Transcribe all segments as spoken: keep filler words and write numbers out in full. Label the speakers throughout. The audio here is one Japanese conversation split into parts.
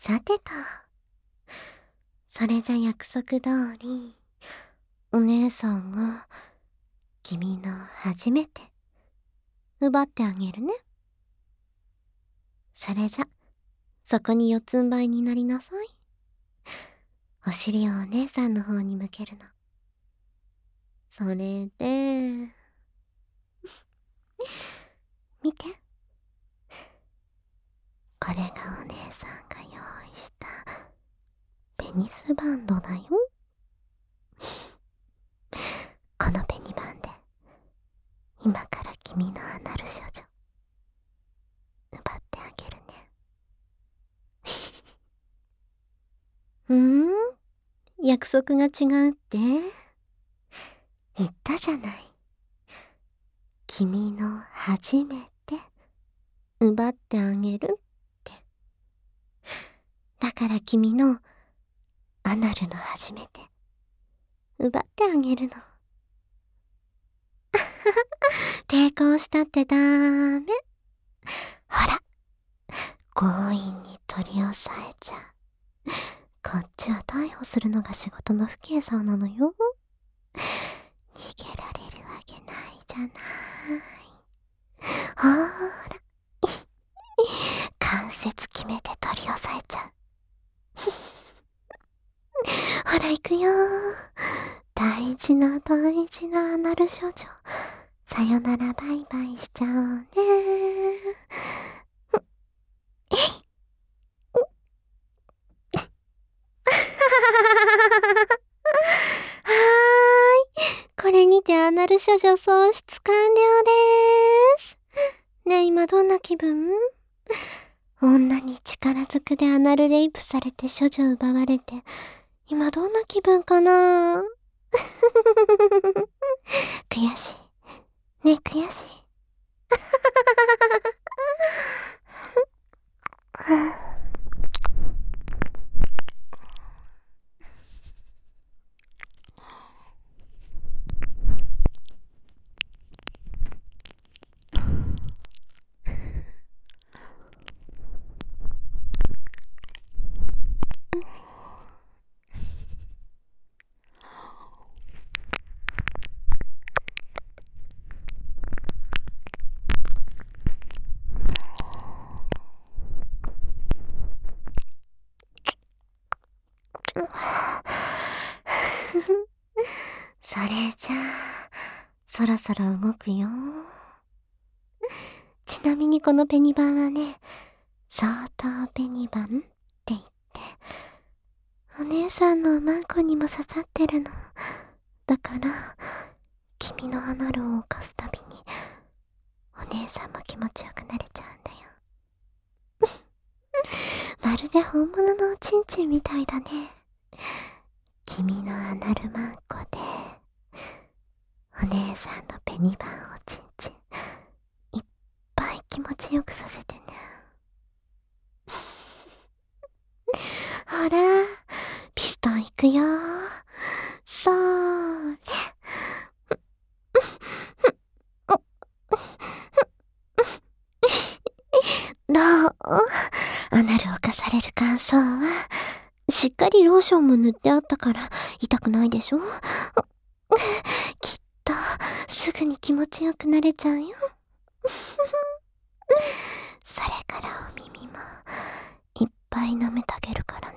Speaker 1: さてと。それじゃ約束通り、お姉さんが君の初めて奪ってあげるね。それじゃ、そこに四つん這いになりなさい。お尻をお姉さんの方に向けるの。それで、見て。これがお姉さんが用意したペニスバンドだよ。このペニバンで、今から君のアナル少女、奪ってあげるね。うーん？約束が違うって？言ったじゃない。君の初めて奪ってあげるって。だから君のアナルの初めて奪ってあげるの。抵抗したってダメ。ほら、強引に取り押さえちゃう。こっちは逮捕するのが仕事の不敬さなのよ。逃げられるわけないじゃない。ほーら、関節決めて取り押さえちゃう。ほら行くよ。大事な大事なアナル少女。さよならバイバイしちゃおうね。えいはーい。これにてアナル処女喪失完了でーす。ねえ、今どんな気分？女に力ずくでアナルレイプされて処女奪われて、今どんな気分かな？悔しい。ねえ、悔しい。それじゃあ、そろそろ動くよ。ちなみにこのペニバンはね、相当ペニバンって言って、お姉さんのおまんこにも刺さってるの。だから、君のアナルを犯すたびに、お姉さんも気持ちよくなれちゃうんだよ。まるで本物のおちんちんみたいだね。君のアナルマンコで、お姉さんのペニバンおちんちん、いっぱい気持ちよくさせてね。ほら、ピストンいくよ。そーれ。どう？アナルを犯される感想は、しっかりローションも塗ってあったから痛くないでしょ？きっとすぐに気持ちよくなれちゃうよ。それからお耳もいっぱい舐めてあげるからね。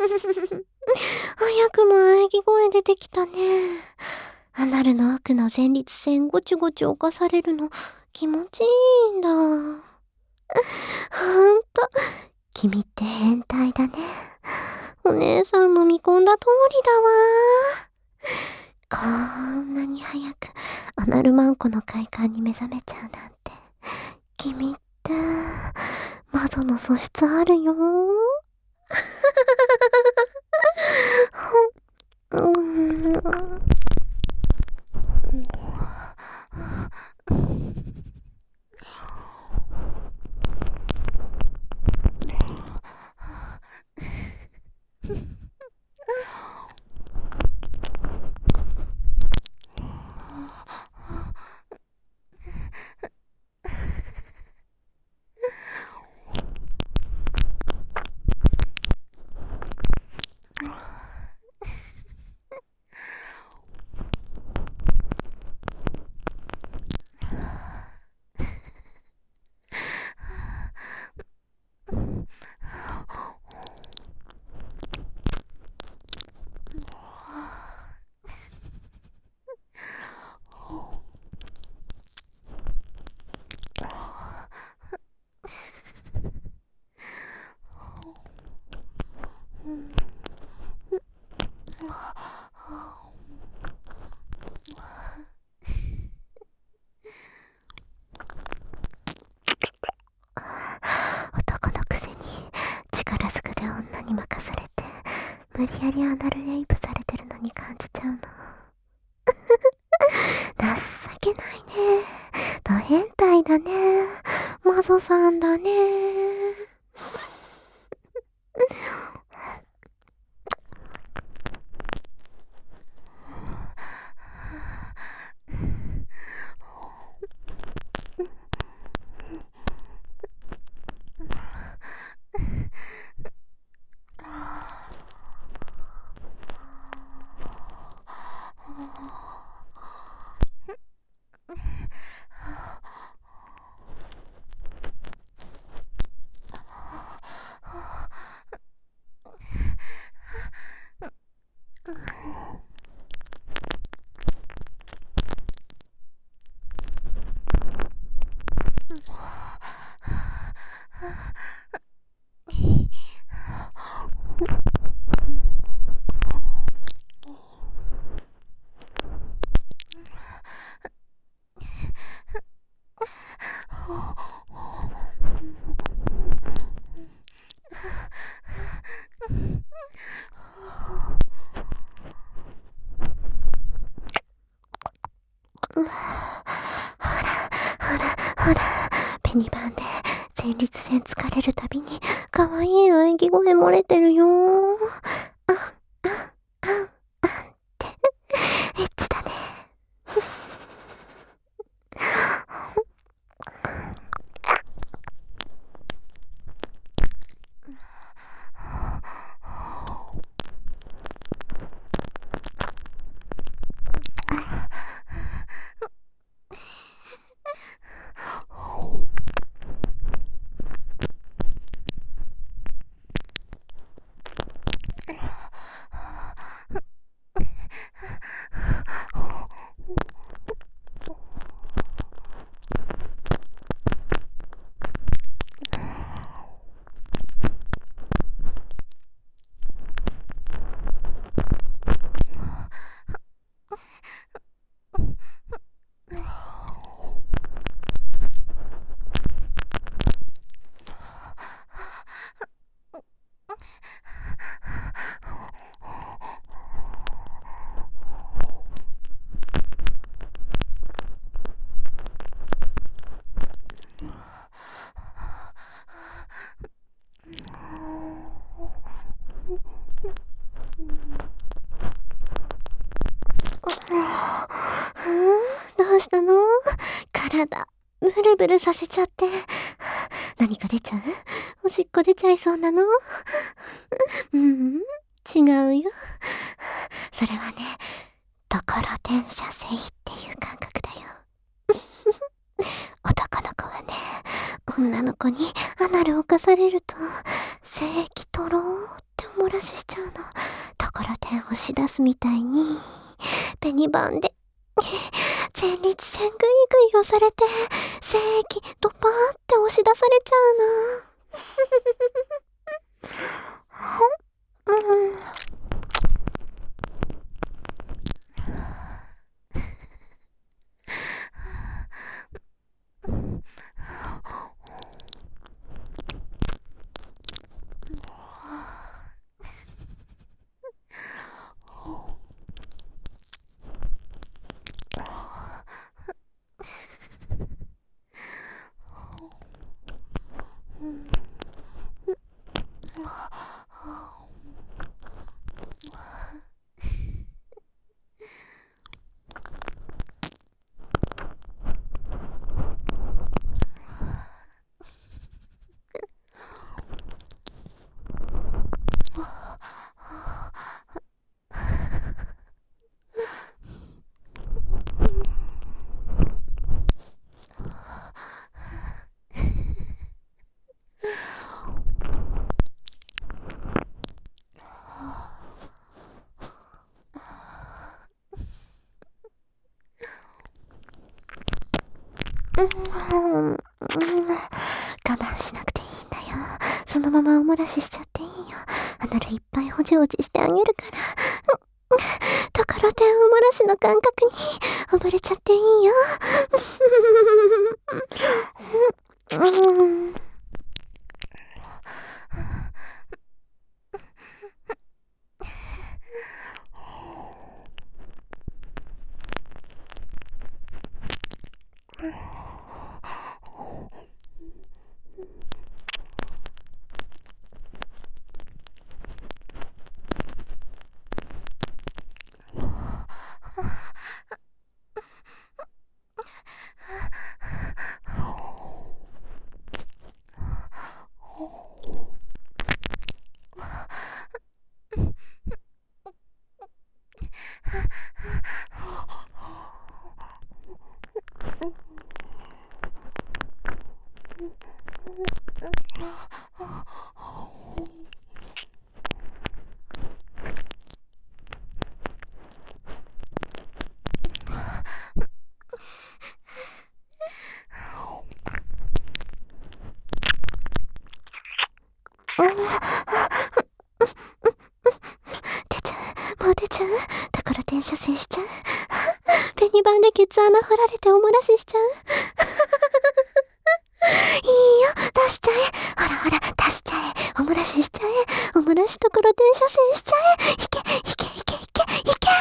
Speaker 1: 早くも喘ぎ声出てきたね。アナルの奥の前立腺ごちごち侵されるの気持ちいいんだ。ほんと、君って変態だね。お姉さんの見込んだ通りだわ。こんなに早くアナルマンコの快感に目覚めちゃうなんて。君って窓の素質あるよ。うん男のくせに力ずくで女に任されて無理やりアナルレイプされてるのに感じちゃうの。情けないね。ド変態だね。マゾさんだね。ほら、ほら、ほら、ペニバンで前立腺疲れるたびに可愛い喘ぎ声漏れてるよ。あ、あ、あ、あって、エッチだね。どうしたの？体、ブルブルさせちゃって。何か出ちゃう？おしっこ出ちゃいそうなの？うん、違うよ。それはね、ところてん射精っていう感覚だよ。男の子はね、女の子にアナルを犯されると、精液とろーって漏らししちゃうの。ところで押し出すみたいに、ペニバンで、前立腺グイグイ押されて、精液ドパーって押し出されちゃうの。うん。うん、我慢しなくていいんだよ。そのままおもらししちゃっていいよ。アナルいっぱいほじほじしてあげるから。ところでおもらしの感覚に溺れちゃっていいよ。うん。出ちゃう、もう出ちゃう。だから転写生しちゃう。ペニバンでケツ穴掘られておもらししちゃう。いいよ、出しちゃえ。ほらほら、出しちゃえ。おもらししちゃえ。おもらしところ転写生しちゃえ。いけ、いけ、いけ、いけ、いけ。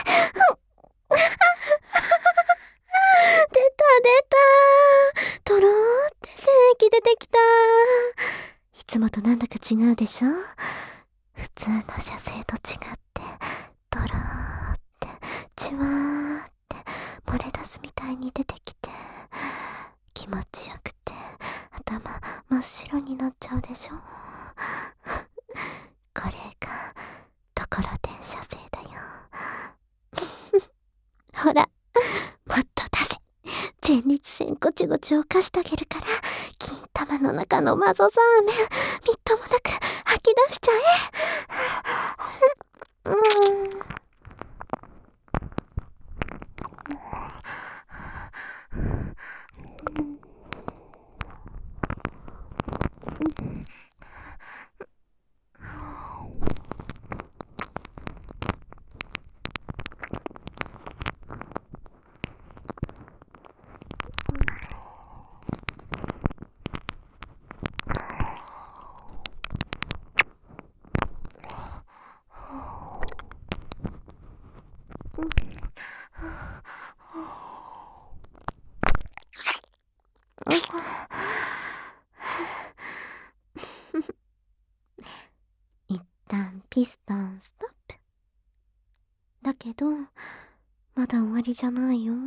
Speaker 1: 出た出た。とろーって精液出てきた。いつもとなんだか違うでしょ。普通の射精と違って、とろーって、チワーって漏れ出すみたいに出てきて、気持ちよくて、頭真っ白になっちゃうでしょ。これが、ところてん射精だよ。ほら、もっと出せ。前立腺ごちごちをかしてあげるから、金玉の中のマゾザーメン、みっともなく吐き出しちゃえ。うん。一旦ピストンストップ。だけど、まだ終わりじゃないよ。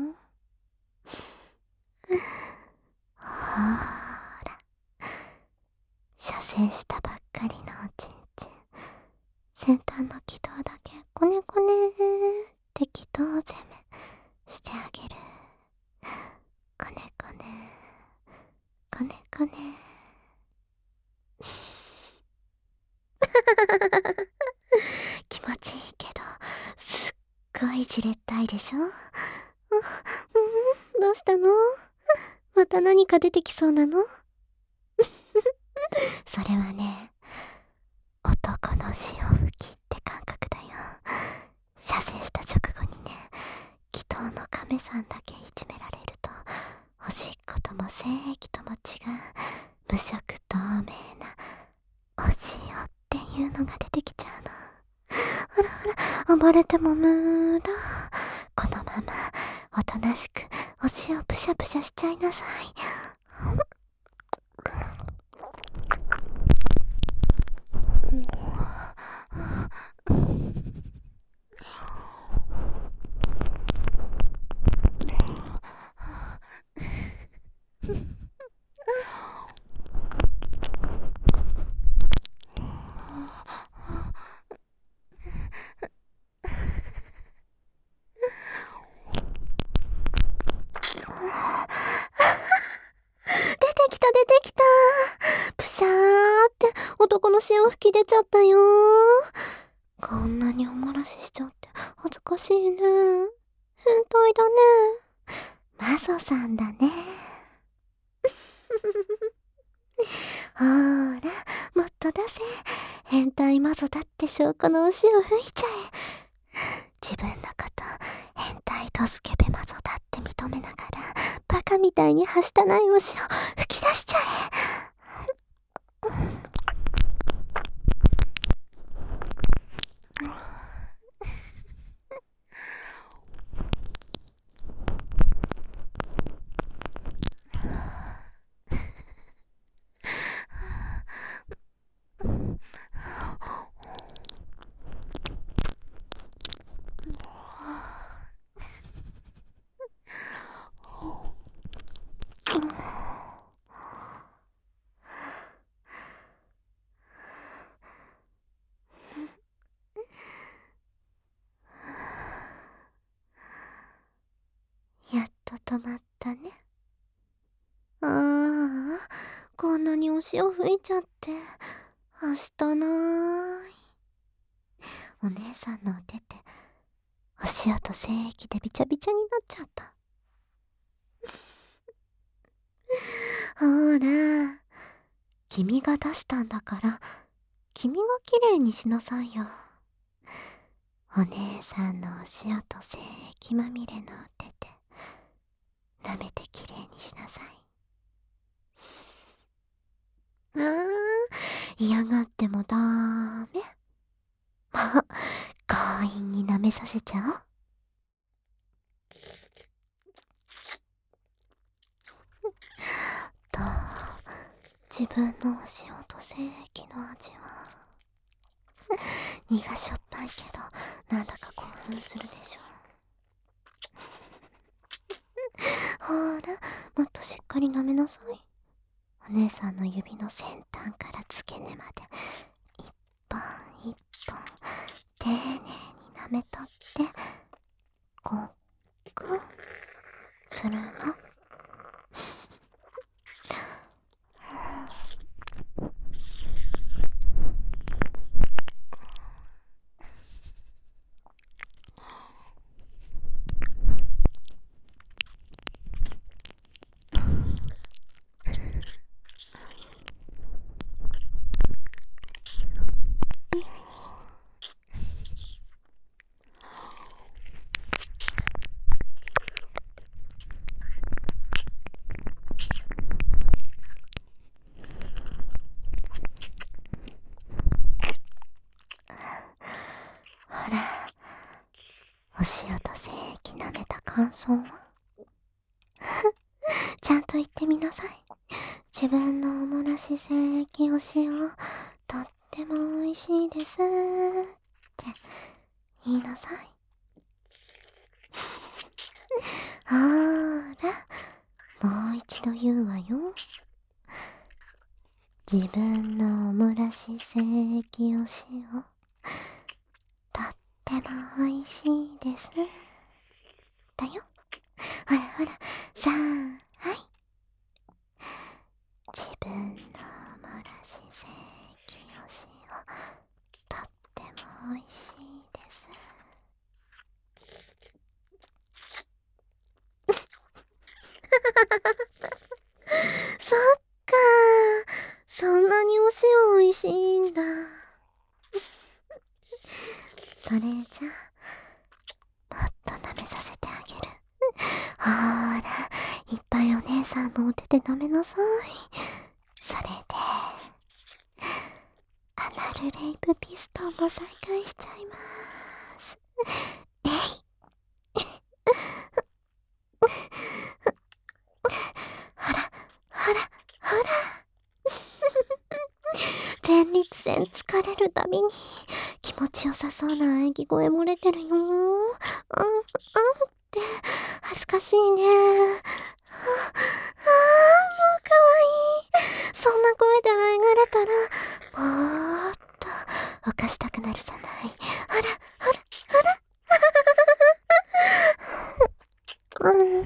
Speaker 1: ほーら、射精したばっかりのおちんちん、先端の軌道だけコネコネーって軌道攻めしてあげる。コネコネコネコネ気持ちいいけど、すっごいじれったいでしょ。うん、うん、どうしたの？また何か出てきそうなの？それはね、男の潮吹きって感覚だよ。射精した直後にね、祈祷の亀さんだけいじめられると、おしっことも精液とも違う無色透明なお塩っていうのが出てきちゃうの。あらあら、暴れても無駄。このままおとなしくお塩プシャプシャしちゃいなさい。出てきた出てきた。プシャーって男の潮吹き出ちゃったよ。こんなにおもらししちゃって恥ずかしいね。変態だね。マゾさんだね。ほーら、もっと出せ。変態マゾだって証拠の牛を吹いちゃえ。自分のこと変態とスケベマゾだって認めながらバカみたいにはしたない推しを吹き出しちゃえ。やっと止まったね。ああ、こんなにお塩吹いちゃってはしたなーい。お姉さんのお手ってお塩と精液でびちゃびちゃになっちゃった。ほーら、君が出したんだから君がきれいにしなさいよ。お姉さんのお塩と精液まみれのお手で舐めてきれいにしなさい。あー、嫌がってもダメ。まあ、強引に舐めさせちゃおう。どう？自分のお塩と精液の味は苦しょっぱいけどなんだか興奮するでしょ。ほーら、もっとしっかり舐めなさい。お姉さんの指の先端から付け根まで一本一本丁寧に舐めとってごっくんするの。ほら、お塩と精液舐めた感想は？ちゃんと言ってみなさい。自分のおもらし精液お塩とっても美味しいですって言いなさい。ほーら、もう一度言うわよ。自分のおもらし精液お塩とっても美味しいですだよ。ほらほら、さあ、はい。自分のおもらし精液お塩とっても美味しいです。そっかー。そんなにお塩美味しいんだ。それじゃ、もっと舐めさせてあげる。ほーら、いっぱいお姉さんのお手で舐めなさい。それで、アナルレイプピストンも再開しちゃいまーす。えい。ほら、ほら、ほら。前立腺疲れるたびに気持ちよさそうな喘ぎ声漏れてるよー。うん、うんって恥ずかしいねー。あ、あー、もうかわいい。そんな声であえがれたらもっと犯したくなるじゃない。ほら、ほら、ほら。うん。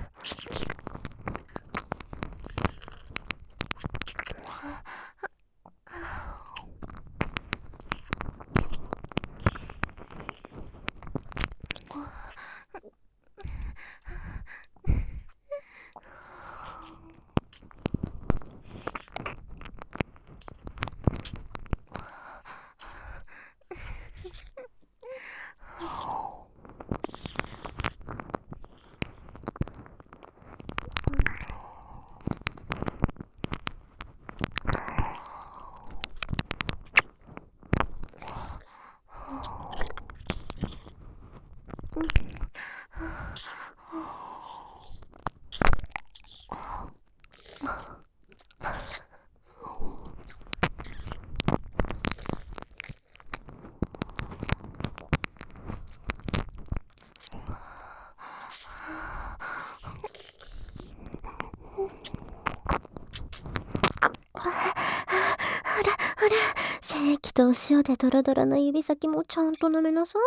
Speaker 1: ほら、ほら、精液とお塩でドロドロの指先もちゃんと舐めなさい。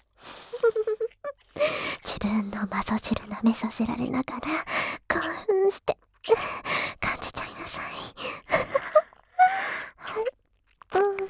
Speaker 1: 自分のマゾ汁舐めさせられながら興奮して感じちゃいなさい。うん。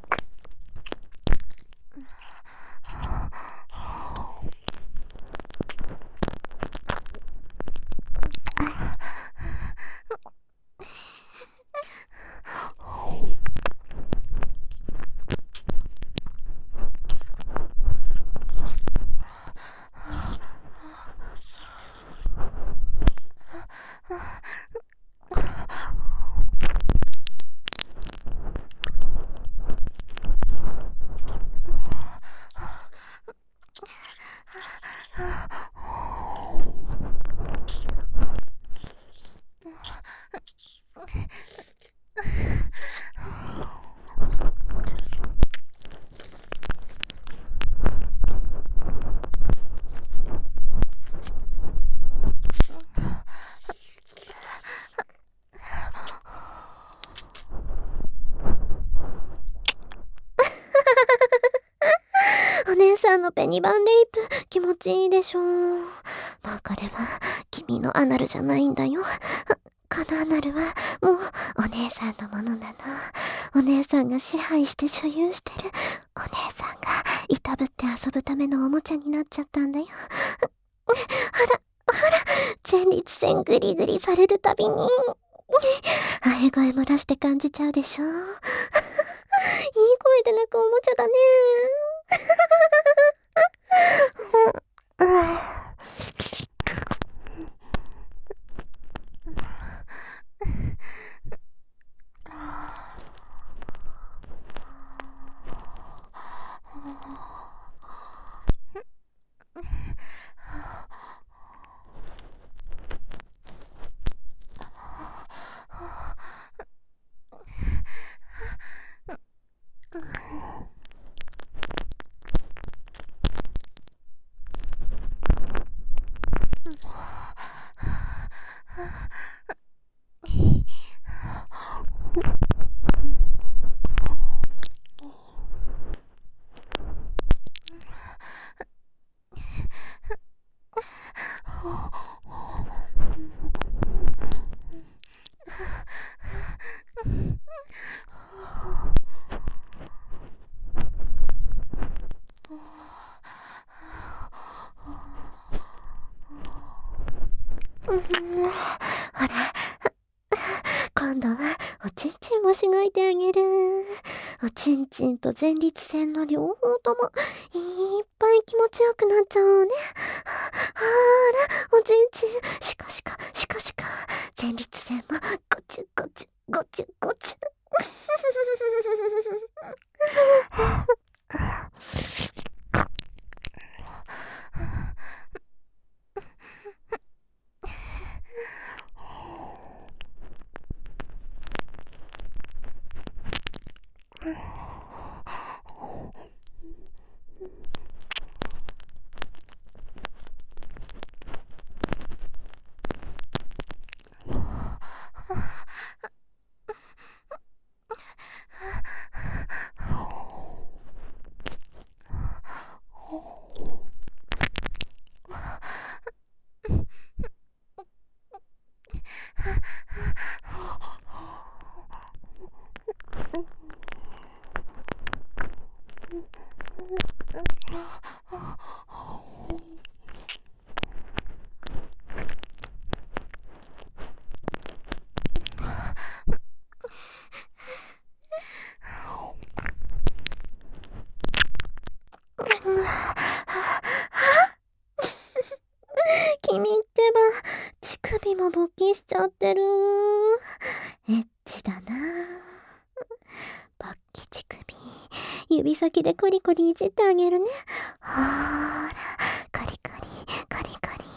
Speaker 1: お姉さんのペニバンレイプ気持ちいいでしょう。もうこれは君のアナルじゃないんだよ。このアナルはもうお姉さんのものなの。お姉さんが支配して所有してる。お姉さんがいたぶって遊ぶためのおもちゃになっちゃったんだよ。ほら、ほら、前立腺グリグリされるたびに、あえ声漏らして感じちゃうでしょ。いい声で泣くおもちゃだね。うん。 うん、ほら、今度はおちんちんもしごいてあげる。おちんちんと前立腺の両方ともいっぱい気持ちよくなっちゃおうね。ほら、おちんちん、シカシカ、シカシカ。前立腺もゴチュゴチュ、ゴチュゴチュ。君ってば、乳首も勃起しちゃってる。エッチだな。勃起乳首、指先でコリコリいじってあげるね。ほーら、コリコリ、コリコリ。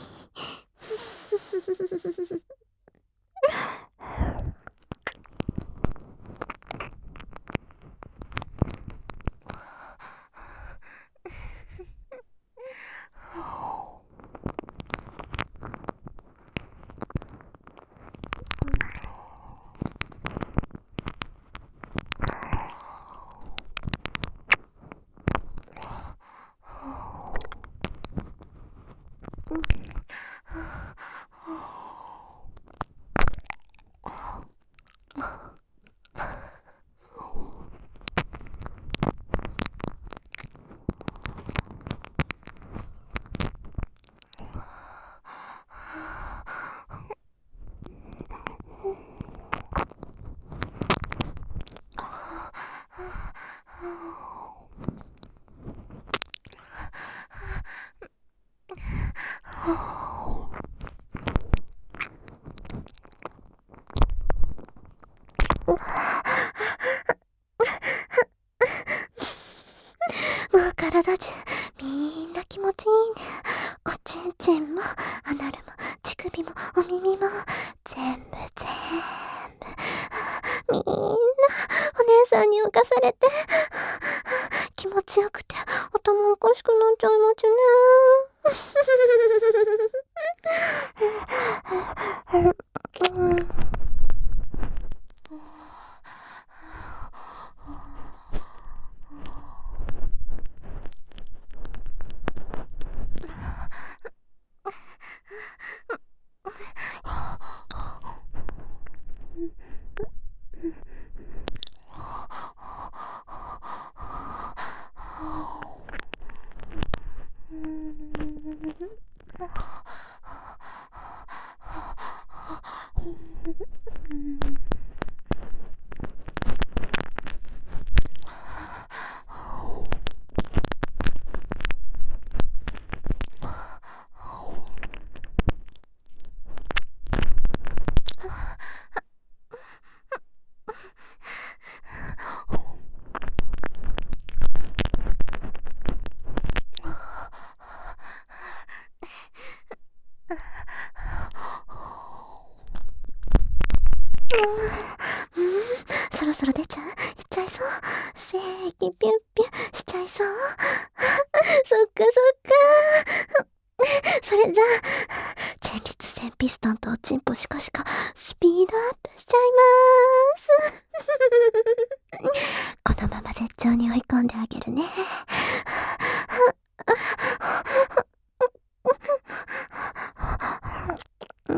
Speaker 1: もう体中みんな気持ちいいね。おちんちんもアナルも乳首もお耳も全部全部みんなお姉さんに浮かされて気持ちよくて頭おかしくなっちゃいますね。うん、うん、そろそろ出ちゃう？いっちゃいそう？せーきピュッピュしちゃいそう？そっかそっか。それじゃあ、前立腺ピストンとおちんぽシカシカスピードアップしちゃいまーす。このまま絶頂に追い込んであげるね。うん。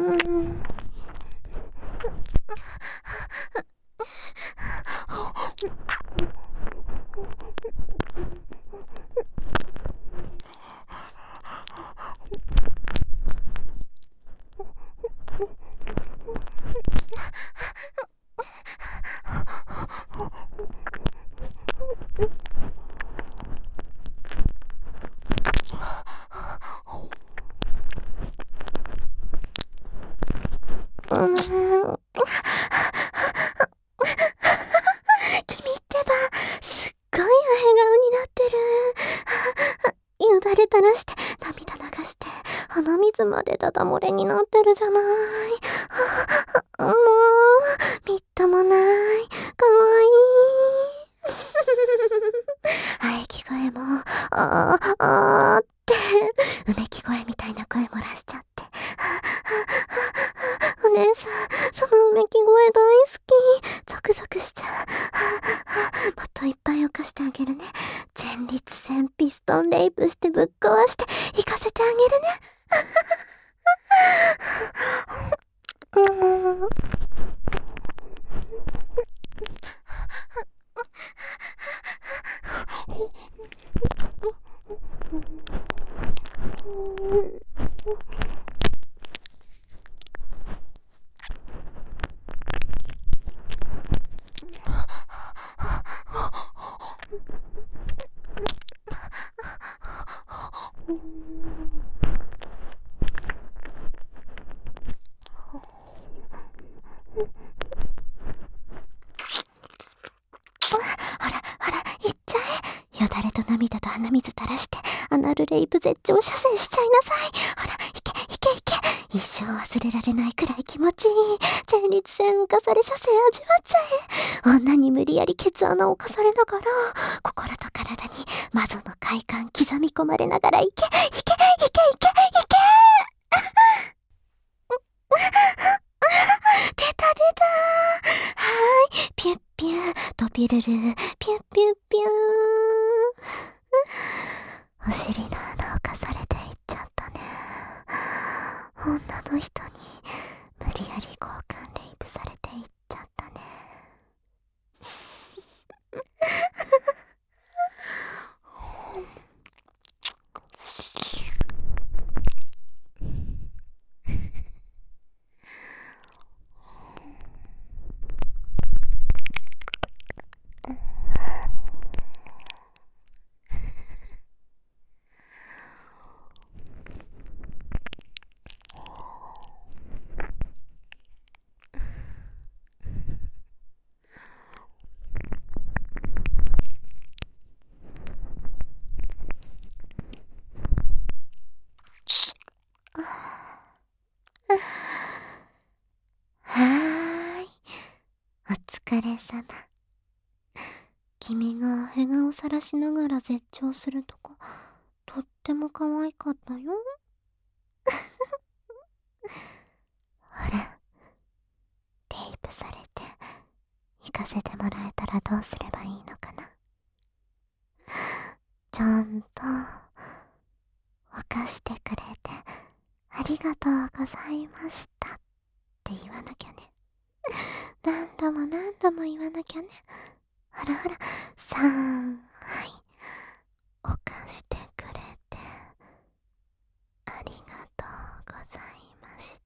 Speaker 1: よだれ垂らして、涙流して、鼻水までダダ漏れになってるじゃない。もう、みっともない。かわいい。喘ぎ声も、あー、あーって、うめき声みたいな声漏らしちゃって。お姉さん、そのうめき声大好き。ゾクゾクしちゃう。もっといっぱい起こしてあげるね。前立腺ピストンレイプしてぶっ壊して行かせてあげるね。うん。ほらほら、行っちゃえ。よだれと涙と鼻水垂らしてアナルレイプ絶頂射精しちゃいなさい。ほら、いけいけいけ。一生忘れられないくらい気持ちいい。前立腺浮かされ射精味わっちゃえ。女に無理やりケツ穴をかされながら、心と体に魔女の快感刻み込まれながら、いけいけいけいけいけ出た出た。はーい。ピュッピュー。飛びるる。ピュッピュッピュー。お尻の穴をかされていっちゃったね。女の人に無理やり交換レイプされていっちゃったね。はーい。お疲れ様。君がヘガをさらしながら絶頂するとこ、とっても可愛かったよ。ほら、レイプされて行かせてもらえたらどうすればいいのかな。ちゃんと犯してくれてありがとうございましたって言わなきゃね。何度も何度も言わなきゃね。ほらほら、さんはい犯してくれてありがとうございました。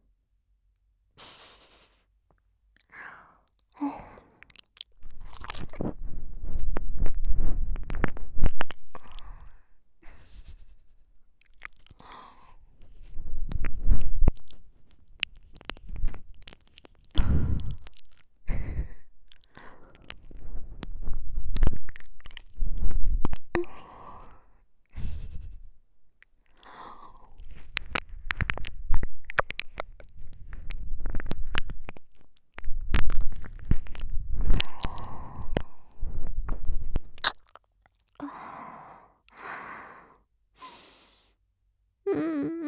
Speaker 1: うん、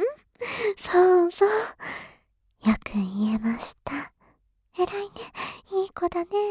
Speaker 1: そうそう。よく言えました。偉いね。いい子だね。